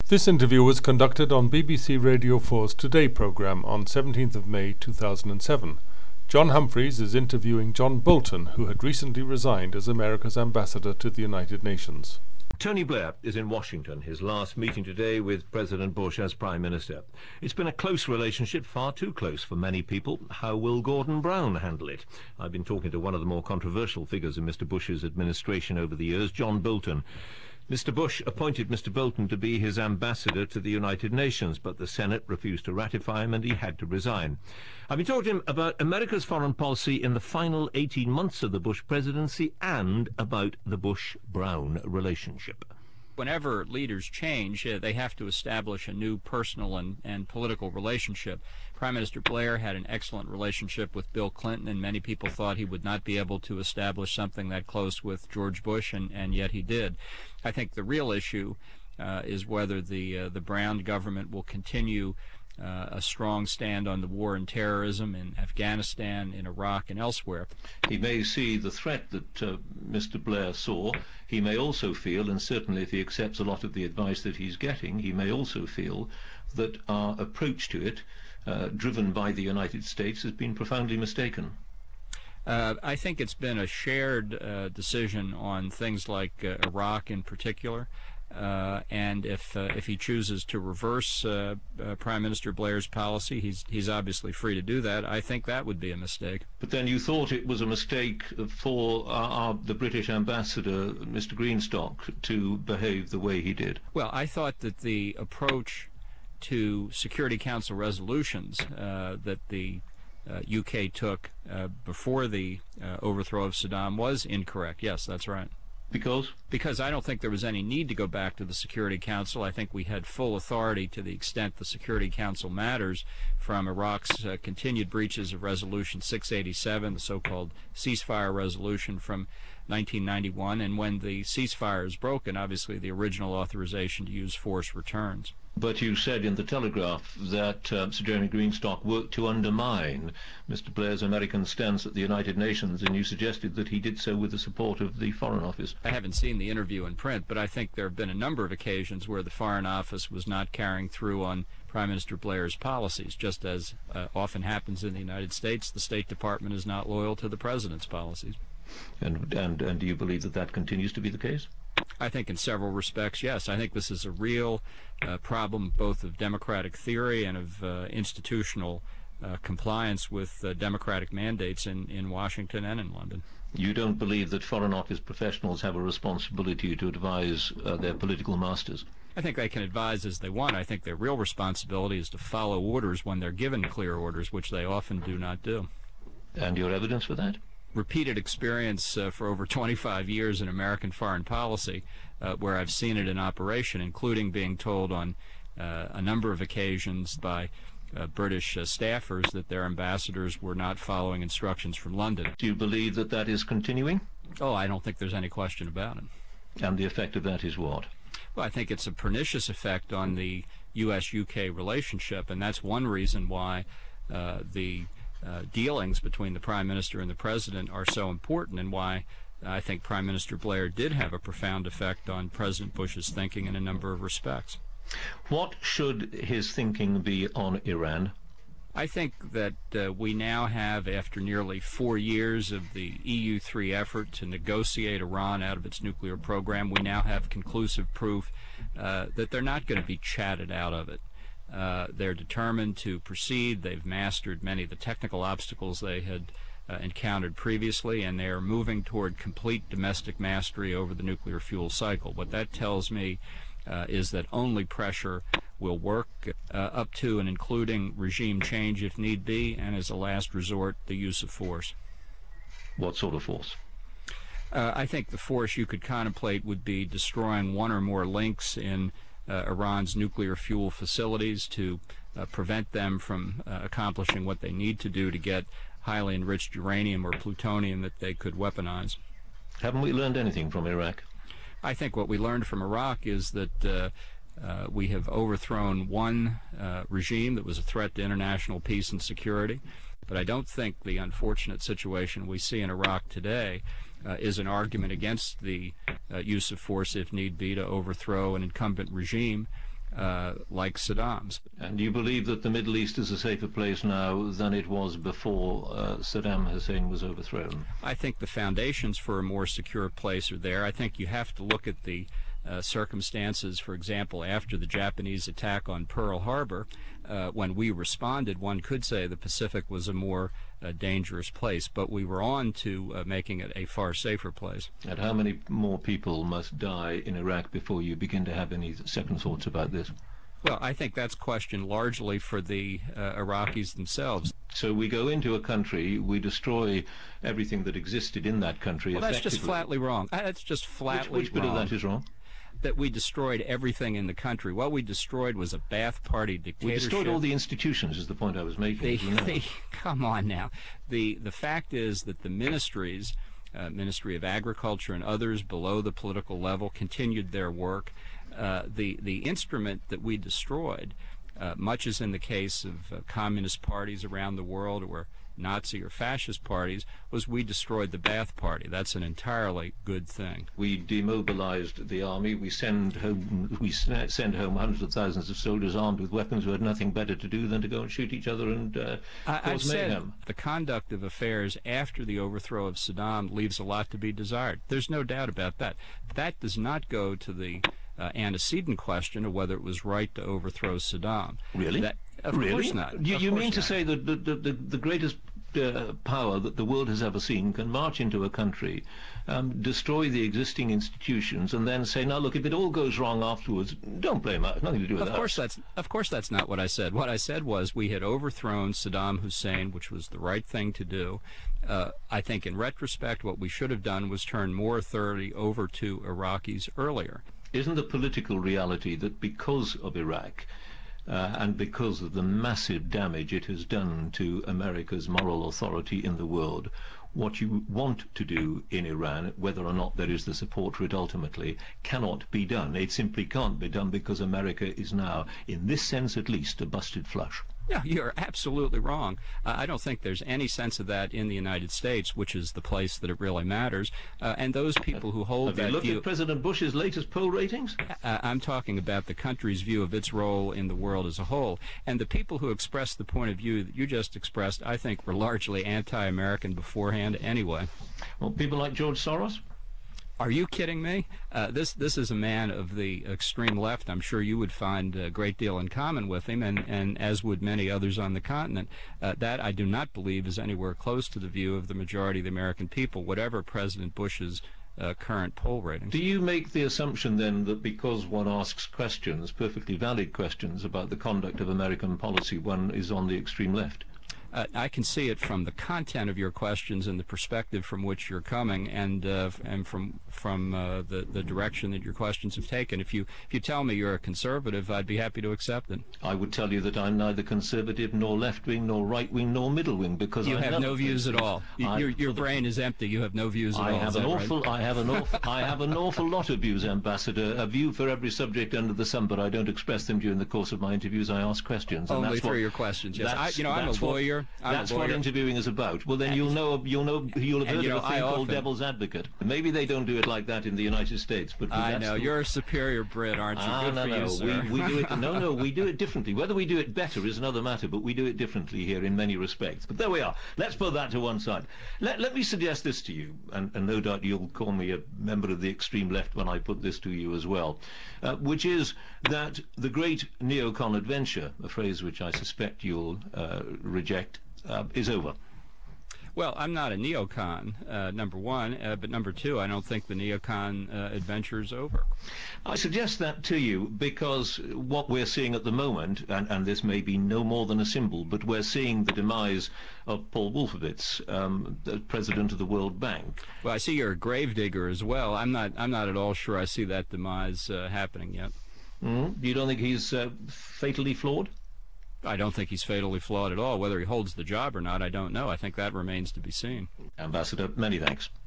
This interview was conducted on BBC Radio 4's Today programme on 17th of May 2007. John Humphreys is interviewing John Bolton, who had recently resigned as America's ambassador to the United Nations. Tony Blair is in Washington, his last meeting today with President Bush as Prime Minister. It's been a close relationship, far too close for many people. How will Gordon Brown handle it? I've been talking to one of the more controversial figures in Mr. Bush's administration over the years, John Bolton. Mr. Bush appointed Mr. Bolton to be his ambassador to the United Nations, but the Senate refused to ratify him and he had to resign. I've been talking to him about America's foreign policy in the final 18 months of the Bush presidency and about the Bush-Brown relationship. Whenever leaders change, they have to establish a new personal and political relationship. Prime Minister Blair had an excellent relationship with Bill Clinton, and many people thought he would not be able to establish something that close with George Bush, and yet he did. I think the real issue is whether the Brown government will continue a strong stand on the war and terrorism in Afghanistan, in Iraq, and elsewhere. He may see the threat that Mr. Blair saw. He may also feel, and certainly if he accepts a lot of the advice that he's getting, he may also feel that our approach to it, driven by the United States, has been profoundly mistaken. I think it's been a shared decision on things like Iraq in particular. And if he chooses to reverse Prime Minister Blair's policy, he's obviously free to do that. I think that would be a mistake. But then you thought it was a mistake for the British ambassador, Mr. Greenstock, to behave the way he did. Well, I thought that the approach to Security Council resolutions that the UK took before the overthrow of Saddam was incorrect. Yes, that's right. Because I don't think there was any need to go back to the Security Council. I think we had full authority to the extent the Security Council matters from Iraq's continued breaches of Resolution 687, the so-called ceasefire resolution from 1991, and when the ceasefire is broken, obviously the original authorization to use force returns. But you said in the Telegraph that Sir Jeremy Greenstock worked to undermine Mr. Blair's American stance at the United Nations, and you suggested that he did so with the support of the Foreign Office. I haven't seen the interview in print, but I think there have been a number of occasions where the Foreign Office was not carrying through on Prime Minister Blair's policies. Just as often happens in the United States, the State Department is not loyal to the President's policies. And do you believe that that continues to be the case? I think in several respects, yes. I think this is a real problem both of democratic theory and of institutional compliance with democratic mandates in Washington and in London. You don't believe that Foreign Office professionals have a responsibility to advise their political masters? I think they can advise as they want. I think their real responsibility is to follow orders when they're given clear orders, which they often do not do. And your evidence for that? Repeated experience for over 25 years in American foreign policy, where I've seen it in operation, including being told on a number of occasions by British staffers that their ambassadors were not following instructions from London. Do you believe that that is continuing? Oh, I don't think there's any question about it. And the effect of that is what? Well, I think it's a pernicious effect on the U.S.-UK relationship, and that's one reason why the dealings between the Prime Minister and the President are so important, and why I think Prime Minister Blair did have a profound effect on President Bush's thinking in a number of respects. What should his thinking be on Iran? I think that we now have, after nearly 4 years of the EU3 effort to negotiate Iran out of its nuclear program, we now have conclusive proof that they're not going to be chatted out of it. They're determined to proceed. They've mastered many of the technical obstacles they had encountered previously, and they are moving toward complete domestic mastery over the nuclear fuel cycle. What that tells me is that only pressure will work up to and including regime change if need be, and as a last resort, the use of force. What sort of force? I think the force you could contemplate would be destroying one or more links in Iran's nuclear fuel facilities to prevent them from accomplishing what they need to do to get highly enriched uranium or plutonium that they could weaponize. Haven't we learned anything from Iraq? I think what we learned from Iraq is that we have overthrown one regime that was a threat to international peace and security, but I don't think the unfortunate situation we see in Iraq today is an argument against the use of force if need be to overthrow an incumbent regime. like Saddam's. And do you believe that the Middle East is a safer place now than it was before Saddam Hussein was overthrown? I think the foundations for a more secure place are there. I think you have to look at the circumstances, for example, after the Japanese attack on Pearl Harbor. When we responded, one could say the Pacific was a more dangerous place, but we were on to making it a far safer place. And how many more people must die in Iraq before you begin to have any second thoughts about this? Well, I think that's questioned largely for the Iraqis themselves. So we go into a country, we destroy everything that existed in that country. Well, that's just flatly wrong. That's just flatly wrong. Which bit of that is wrong? That we destroyed everything in the country. What we destroyed was a Ba'ath Party dictatorship. We destroyed all the institutions, is the point I was making. Come on now. The fact is that the ministries, Ministry of Agriculture and others below the political level, continued their work. The instrument that we destroyed, much as in the case of communist parties around the world or Nazi or fascist parties, was we destroyed the Ba'ath Party. That's an entirely good thing. We demobilized the army. We send home hundreds of thousands of soldiers armed with weapons who had nothing better to do than to go and shoot each other and cause mayhem. The conduct of affairs after the overthrow of Saddam leaves a lot to be desired. There's no doubt about that. That does not go to the antecedent question of whether it was right to overthrow Saddam. Really? Of course not. You mean to say that the greatest power that the world has ever seen can march into a country, destroy the existing institutions, and then say, now look, if it all goes wrong afterwards, don't blame us. Nothing to do with that. Of course that's not what I said. What I said was we had overthrown Saddam Hussein, which was the right thing to do. I think in retrospect what we should have done was turn more authority over to Iraqis earlier. Isn't the political reality that because of Iraq, and because of the massive damage it has done to America's moral authority in the world, what you want to do in Iran, whether or not there is the support for it ultimately, cannot be done. It simply can't be done because America is now, in this sense at least, a busted flush. No, you're absolutely wrong. I don't think there's any sense of that in the United States, which is the place that it really matters. And those people who hold that view... Have you looked at President Bush's latest poll ratings? I'm talking about the country's view of its role in the world as a whole. And the people who expressed the point of view that you just expressed, I think, were largely anti-American beforehand anyway. Well, people like George Soros? Are you kidding me? This is a man of the extreme left. I'm sure you would find a great deal in common with him, and as would many others on the continent. That I do not believe is anywhere close to the view of the majority of the American people, whatever President Bush's current poll ratings. Do you make the assumption then that because one asks questions, perfectly valid questions, about the conduct of American policy, one is on the extreme left? I can see it from the content of your questions and the perspective from which you're coming, and from the direction that your questions have taken. If you tell me you're a conservative, I'd be happy to accept it. I would tell you that I'm neither conservative nor left-wing nor right-wing nor middle-wing because you have no views at all. Your brain is empty. You have no views at all. I have an awful lot of views, Ambassador. A view for every subject under the sun, but I don't express them during the course of my interviews. I ask questions. Only through your questions. Yes, I'm a lawyer. That's what interviewing is about. Well, then you'll have heard of a thing called devil's advocate. Maybe they don't do it like that in the United States, but I know you're a superior Brit, aren't you? Good for you, sir. We do it. No, we do it differently. Whether we do it better is another matter, but we do it differently here in many respects. But there we are. Let's put that to one side. Let me suggest this to you, and no doubt you'll call me a member of the extreme left when I put this to you as well, which is that the great neocon adventure, a phrase which I suspect you'll reject, is over. Well, I'm not a neocon, number one, but number two, I don't think the neocon adventure is over. I suggest that to you because what we're seeing at the moment, and this may be no more than a symbol, but we're seeing the demise of Paul Wolfowitz, the president of the World Bank. Well, I see you're a gravedigger as well. I'm not at all sure I see that demise happening yet. You don't think he's fatally flawed? I don't think he's fatally flawed at all. Whether he holds the job or not, I don't know. I think that remains to be seen. Ambassador, many thanks.